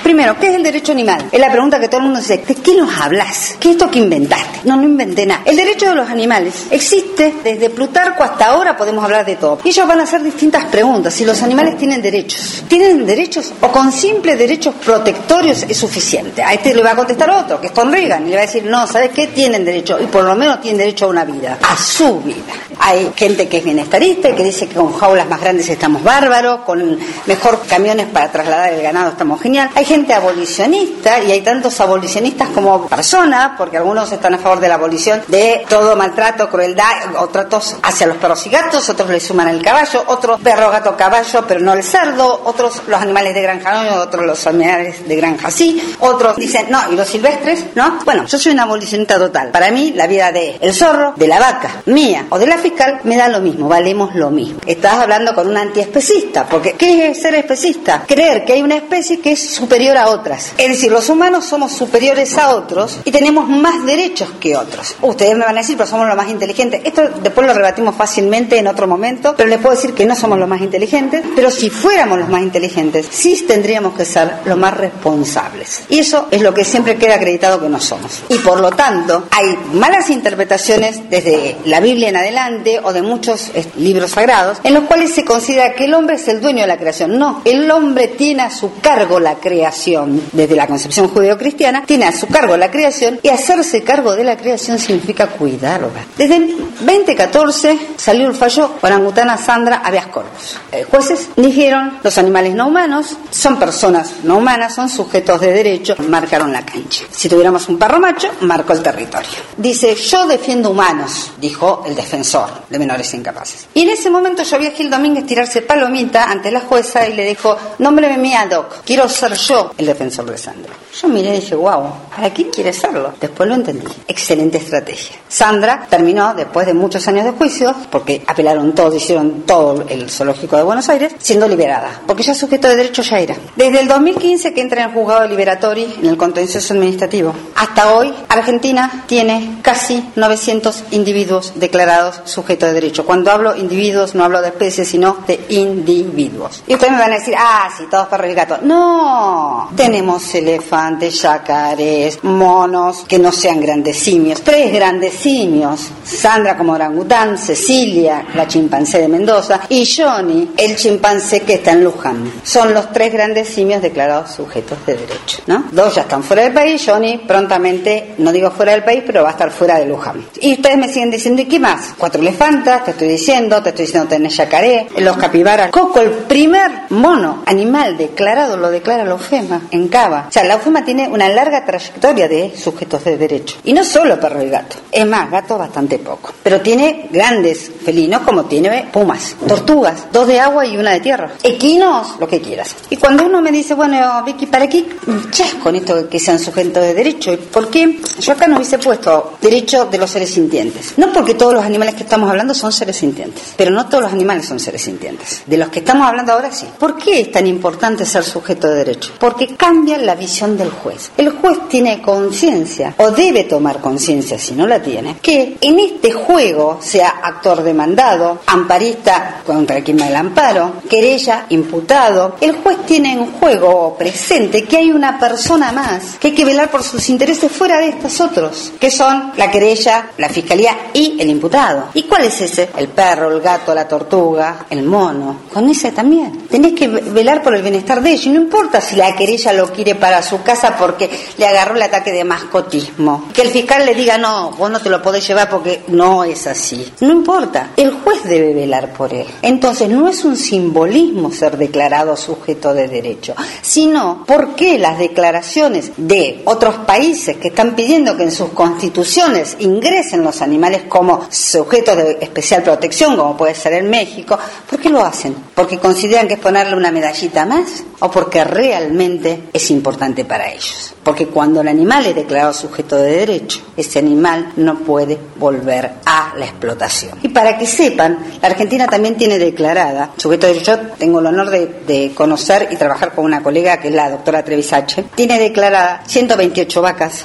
Primero, ¿qué es el derecho animal? Es la pregunta que todo el mundo dice, ¿de qué nos hablas? ¿Qué es esto que inventaste? No inventé nada. El derecho de los animales existe desde Plutarco hasta ahora, podemos hablar de todo. Y ellos van a hacer distintas preguntas. Si los animales tienen derechos. ¿Tienen derechos? ¿O con simples derechos protectorios es suficiente? A este le va a contestar otro, que es Tom Reagan, y le va a decir, no, ¿sabes qué? Tienen derecho, y por lo menos tienen derecho a una vida, a su vida. Hay gente que es bienestarista, que dice que con jaulas más grandes estamos bárbaros, con mejor camiones para trasladar el ganado estamos genial. Hay gente abolicionista, y hay tantos abolicionistas como personas, porque algunos están a favor de la abolición de todo maltrato, crueldad o tratos hacia los perros y gatos, otros le suman el caballo, otros perro, gato, caballo, pero no el cerdo, otros los animales de granja no, otros los animales de granja sí, otros dicen, no, y los silvestres, ¿no? Bueno, yo soy una abolicionista total. Para mí, la vida de el zorro, de la vaca, mía o de la fiscal, me da lo mismo, valemos lo mismo. Estás hablando con un antiespecista, porque ¿qué es ser especista? Creer que hay una especie que es superior a otras. Es decir, los humanos somos superiores a otros y tenemos más derechos que otros. Ustedes me van a decir, pero somos los más inteligentes. Esto después lo rebatimos fácilmente en otro momento, pero les puedo decir que no somos los más inteligentes, pero si fuéramos los más inteligentes, sí tendríamos que ser los más responsables. Y eso es lo que siempre queda acreditado que no somos. Y por lo tanto, hay malas interpretaciones desde la Biblia en adelante o de muchos libros sagrados en los cuales se considera que el hombre es el dueño de la creación. No, el hombre tiene a su cargo la creación. Desde la concepción judeocristiana, tiene a su cargo la creación, y hacerse cargo de la creación significa cuidarla. Desde el 2014 salió el fallo Orangutana Sandra Habeas Corpus. Jueces dijeron, los animales no humanos son personas no humanas, son sujetos de derecho, marcaron la cancha. Si tuviéramos un perro macho, marcó el territorio. Dice, yo defiendo humanos, dijo el defensor de menores incapaces. Y en ese momento yo vi a Gil Domínguez tirarse palomita ante la jueza y le dijo, nómbreme mi ad hoc, quiero ser yo el defensor de Sandra. Yo miré y dije, wow, ¿para qué quiere serlo? Después lo entendí. Excelente estrategia. Sandra terminó, después de muchos años de juicio, porque apelaron todos, hicieron todo el zoológico de Buenos Aires, siendo liberada, porque ya sujeto de derecho ya era. Desde el 2015 que entra en el juzgado liberatori, en el contencioso administrativo, hasta hoy, Argentina tiene casi 900 individuos declarados sujetos de derecho. Cuando hablo individuos, no hablo de especies, sino de individuos. Y ustedes me van a decir, sí, todos perros y gatos. No, tenemos elefantes, yacarés, monos, que no sean grandes simios. 3 grandes simios. Sandra como orangután, Cecilia, la chimpancé de Mendoza, y Johnny, el chimpancé que está en Luján. Son los 3 grandes simios declarados sujetos de derecho, ¿no? 2 ya están fuera del país, Johnny prontamente, no digo fuera del país, pero va a estar fuera de Luján. Y ustedes me siguen diciendo, ¿y qué más? 4 elefantas, te estoy diciendo tenés yacaré, los capibaras. Coco, el primer mono animal declarado, lo declara la UFEMA en Cava. O sea, la UFEMA tiene una larga trayectoria de sujetos de derecho. Y no solo perro y gato. Es más, gato bastante poco. Pero tiene grandes felinos como tiene pumas, tortugas, 2 de agua y 1 de tierra. Equinos, lo que quieras. Y cuando uno me dice, bueno, Vicky, ¿para qué chas con esto de que sean sujetos de derecho? ¿Por qué? Yo acá no hubiese puesto derecho de los seres sintientes. No porque todos los animales que estamos hablando son seres sintientes, pero no todos los animales son seres sintientes. De los que estamos hablando ahora sí. ¿Por qué es tan importante ser sujeto de derecho? Porque cambia la visión del juez. El juez tiene conciencia, o debe tomar conciencia si no la tiene, que en este juego, sea actor demandado, amparista contra quien va el amparo, querella, imputado, el juez tiene en juego presente que hay una persona más, que hay que velar por sus intereses fuera de estos otros, que son la querella, la fiscalía y el imputado. ¿Y cuál es ese? El perro, el gato, la tortuga, el mono. Con ese también. Tenés que velar por el bienestar de ellos. Y no importa si la querella lo quiere para su casa porque le agarró el ataque de mascotismo. Que el fiscal le diga, no, vos no te lo podés llevar porque no es así. No importa. El juez debe velar por él. Entonces, no es un simbolismo ser declarado sujeto de derecho, sino ¿por qué las declaraciones de otros países que están pidiendo que en sus constituciones ingresen los animales como sujetos de especial protección, como puede ser en México, ¿por qué lo hacen? ¿Porque consideran que es ponerle una medallita más? ¿O porque realmente es importante para ellos? Porque cuando el animal es declarado sujeto de derecho, ese animal no puede volver a la explotación. Y para que sepan, la Argentina también tiene declarada sujeto de derecho. Yo tengo el honor de conocer y trabajar con una colega que es la doctora Trevisache. Tiene declarada 128 vacas,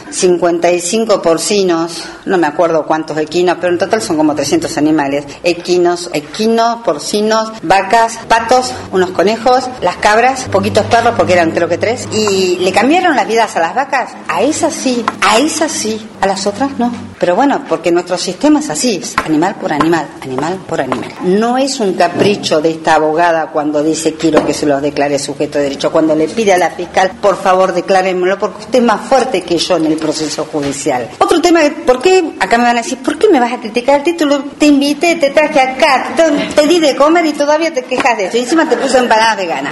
55 porcinos, no me acuerdo cuántos equinos, pero en total son como 300 animales. Equinos, porcinos, vacas, patos, unos conejos, las cabras, poquitos perros porque eran creo que 3, y le cambiaron las vidas a las vacas. A esas sí, a las otras no. Pero bueno, porque nuestro sistema es así, es animal por animal, animal por animal. No es un capricho de esta abogada cuando dice quiero que se los declare sujeto de derecho, cuando le pide a la fiscal, por favor declárenmelo porque usted es más fuerte que yo en el proceso judicial. Otro tema, ¿por qué? Acá me van a decir, ¿por qué me vas a criticar el título? Te invité, te traje acá, te di de comer y todavía te quejas de eso, y encima te puse empanadas veganas,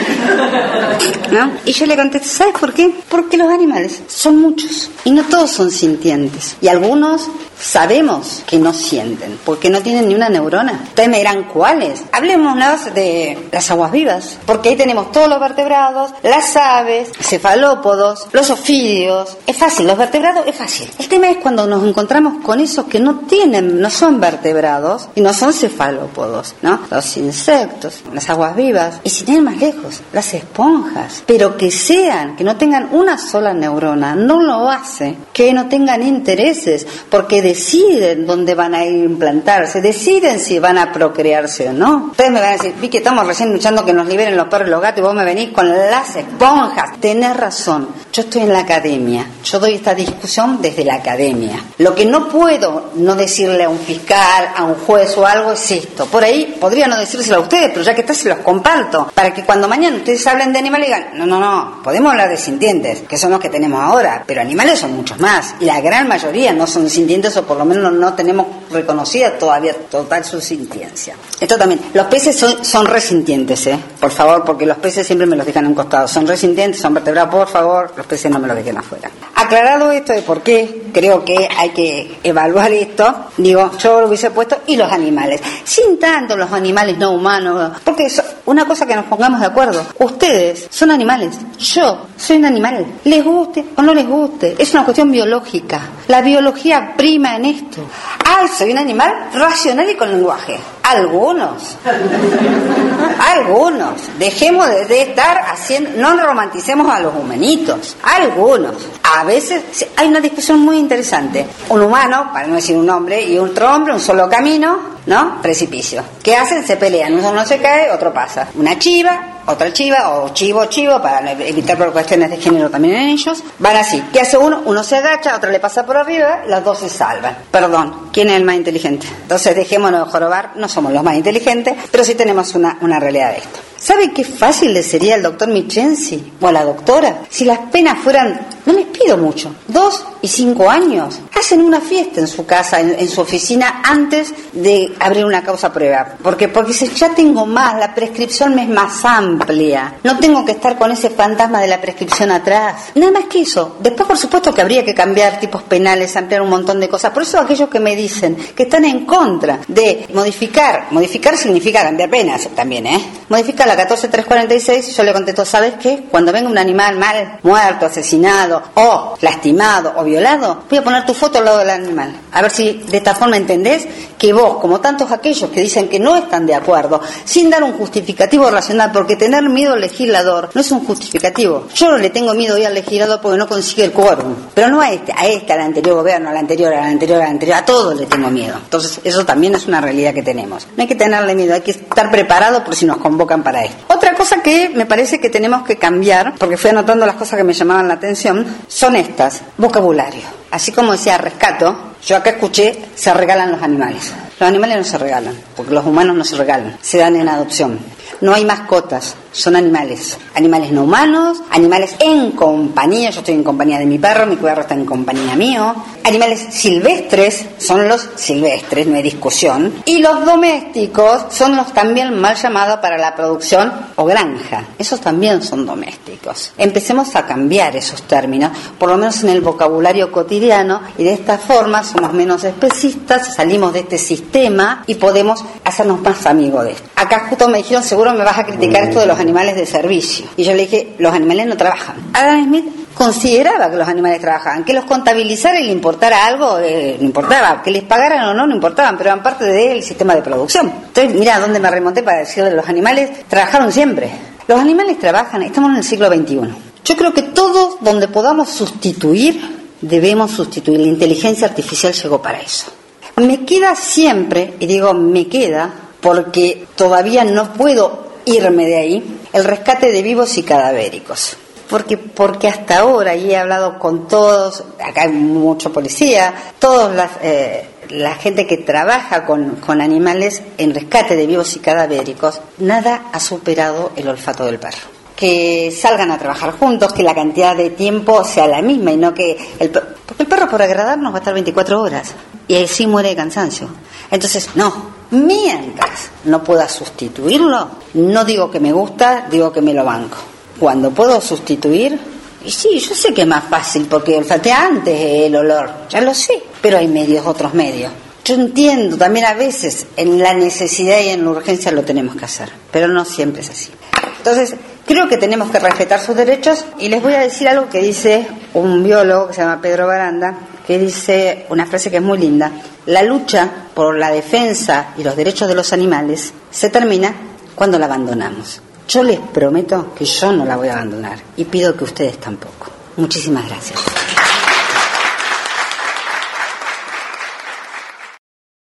¿no? Y yo le contesto, ¿sabes por qué? Porque los animales son muchos y no todos son sintientes, y algunos sabemos que no sienten porque no tienen ni una neurona. Ustedes me dirán ¿cuáles? Hablémonos de las aguas vivas, porque ahí tenemos todos los vertebrados, las aves, cefalópodos, los ofídeos. Es fácil, los vertebrados es fácil. El tema es cuando nos encontramos con esos que no son vertebrados y no son cefalópodos, ¿no? Los insectos, las aguas vivas, y sin ir más lejos, las esponjas, pero que no tengan una sola neurona, no lo hace que no tengan intereses, porque deciden dónde van a ir a implantarse, deciden si van a procrearse o no. Ustedes me van a decir, vi que estamos recién luchando que nos liberen los perros y los gatos y vos me venís con las esponjas. Tenés razón, yo estoy en la academia, yo doy esta discusión desde la academia. Lo que no puedo no decirle a un fiscal, a un juez o algo es esto. Por ahí podría no decírselo a ustedes, pero ya que está se los comparto, para que cuando mañana ustedes hablen de animales digan, no, podemos hablar de sintientes, que son los que tenemos ahora, pero animales son muchos más, y la gran mayoría no son sintientes, o por lo menos no tenemos reconocida todavía total su sintiencia. Esto también, los peces son resintientes, por favor, porque los peces siempre me los dejan a un costado, son resintientes, son vertebrados, por favor, los peces no me los dejen afuera. Aclarado esto de por qué creo que hay que evaluar esto, digo, yo lo hubiese puesto, y los animales, sin tanto los animales no humanos, porque una cosa que nos pongamos de acuerdo, ustedes son animales, yo soy un animal, les guste o no les guste, es una cuestión biológica, la biología prima en esto. Soy un animal racional y con lenguaje. Algunos, dejemos de estar haciendo, no romanticemos a los humanitos, algunos. A veces hay una discusión muy interesante, un humano, para no decir un hombre, y otro hombre, un solo camino, ¿no? Precipicio. ¿Qué hacen? Se pelean, uno se cae, otro pasa. Una chiva, otra chiva, o chivo, para evitar por cuestiones de género también en ellos, van así. ¿Qué hace uno? Uno se agacha, otro le pasa por arriba, los dos se salvan. Perdón, ¿quién es el más inteligente? Entonces dejémonos de jorobar, no somos los más inteligentes, pero sí tenemos una realidad de esto. ¿Sabe qué fácil le sería al doctor Michensi o a la doctora si las penas fueran, no les pido mucho, 2 y 5 años? Hacen una fiesta en su casa, en su oficina, antes de abrir una causa prueba. Porque ya tengo más, la prescripción me es más amplia. No tengo que estar con ese fantasma de la prescripción atrás. Nada más que eso. Después, por supuesto, que habría que cambiar tipos penales, ampliar un montón de cosas. Por eso aquellos que me dicen que están en contra de modificar significa cambiar penas también, modificar la 14346, yo le contesto, ¿sabes qué? Cuando venga un animal mal, muerto, asesinado, o lastimado, o violado, voy a poner tu foto al lado del animal. A ver si de esta forma entendés que vos, como tantos aquellos que dicen que no están de acuerdo, sin dar un justificativo racional, porque tener miedo al legislador no es un justificativo. Yo no le tengo miedo hoy al legislador porque no consigue el quórum, pero no a al anterior gobierno, al anterior, a todos le tengo miedo. Entonces, eso también es una realidad que tenemos. No hay que tenerle miedo, hay que estar preparado por si nos convocan para esto. Otra cosa que me parece que tenemos que cambiar, porque fui anotando las cosas que me llamaban la atención, son estas: vocabulario. Así como decía rescato, yo acá escuché, se regalan los animales. Los animales no se regalan, porque los humanos no se regalan, se dan en adopción. No hay mascotas, son animales. Animales no humanos, animales en compañía. Yo estoy en compañía de mi perro está en compañía mío. Animales silvestres son los silvestres, no hay discusión. Y los domésticos son los también mal llamados para la producción o granja. Esos también son domésticos. Empecemos a cambiar esos términos, por lo menos en el vocabulario cotidiano, y de esta forma somos menos especistas, salimos de este sistema y podemos hacernos más amigos de esto. Acá justo me dijeron, seguro me vas a criticar esto de los animales de servicio. Y yo le dije, los animales no trabajan. Adam Smith consideraba que los animales trabajaban, que los contabilizara y le importara algo, no importaba, que les pagaran o no importaban, pero eran parte del sistema de producción. Entonces, mira dónde me remonté para decirle, los animales trabajaron siempre. Los animales trabajan, estamos en el siglo XXI. Yo creo que todos donde podamos sustituir, debemos sustituir. La inteligencia artificial llegó para eso. Me queda siempre, y digo me queda, porque todavía no puedo irme de ahí, el rescate de vivos y cadavéricos. Porque hasta ahora, y he hablado con todos, acá hay mucho policía, todos la gente que trabaja con animales en rescate de vivos y cadavéricos, nada ha superado el olfato del perro. Que salgan a trabajar juntos, que la cantidad de tiempo sea la misma y no que porque el perro por agradarnos va a estar 24 horas y así muere de cansancio. Entonces, mientras no pueda sustituirlo, no digo que me gusta, digo que me lo banco. Cuando puedo sustituir, y sí, yo sé que es más fácil porque olfateé antes el olor, ya lo sé, pero hay otros medios. Yo entiendo también a veces en la necesidad y en la urgencia lo tenemos que hacer, pero no siempre es así. Entonces, creo que tenemos que respetar sus derechos y les voy a decir algo que dice un biólogo que se llama Pedro Baranda, que dice una frase que es muy linda: la lucha por la defensa y los derechos de los animales se termina cuando la abandonamos. Yo les prometo que yo no la voy a abandonar y pido que ustedes tampoco. Muchísimas gracias.